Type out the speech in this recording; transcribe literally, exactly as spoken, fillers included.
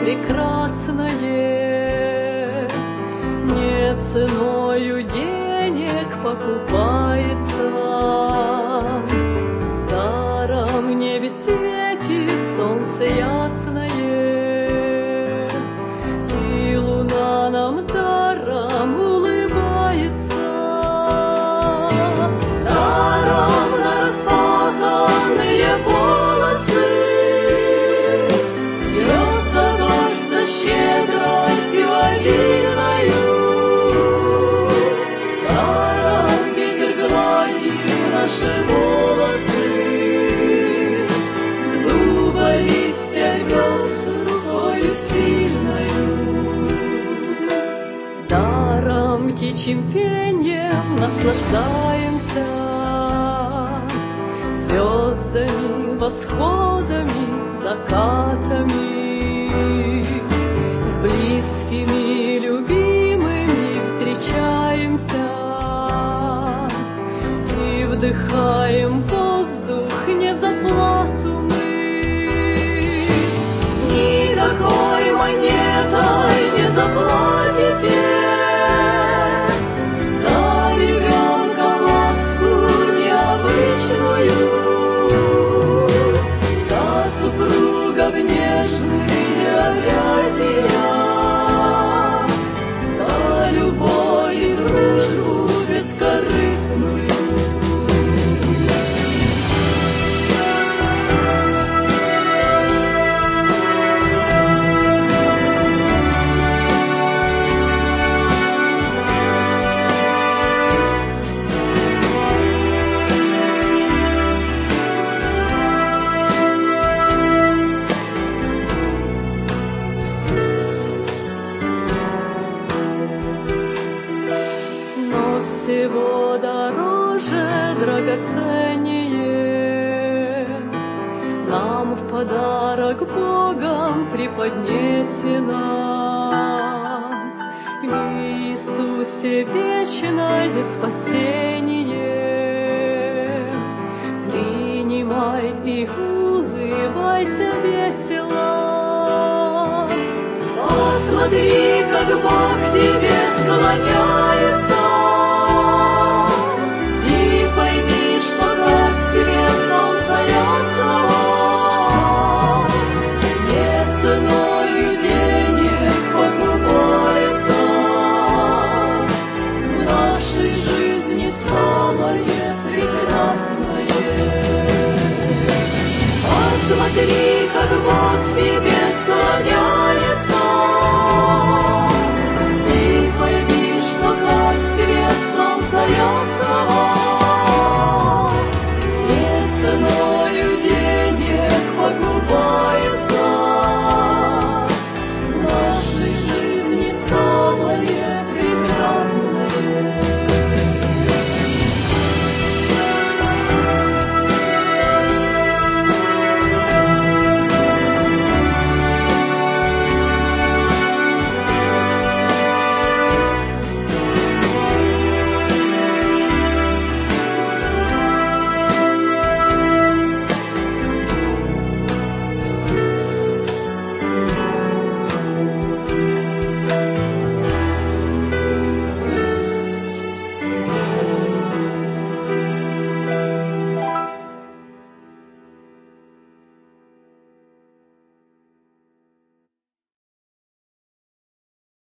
прекрасное не ценою денег покупается. Даром в небе светит солнце ясное, и луна нам даром улыбается. Даром на распаханные волосы льется дождь со щедростью обильною. Даром ветер гладит наши волосы, с дуба листья рвет рукою сильною. Даром птичьим пеньем наслаждаемся, звездами, восходами, закатами. С близкими, любимыми встречаемся и вдыхаем воздух не за плату мы. Никакой монетой не заплатите за ребенка ласку необычную, за супругов нежные объятия, за любовь и дружбу бескорыстную. Но всего дороже, драгоценнее нам в подарок Богом преподнесено в Иисусе вечное спасение. Принимай и улыбайся весело. Посмотри, как Бог к тебе склоняется.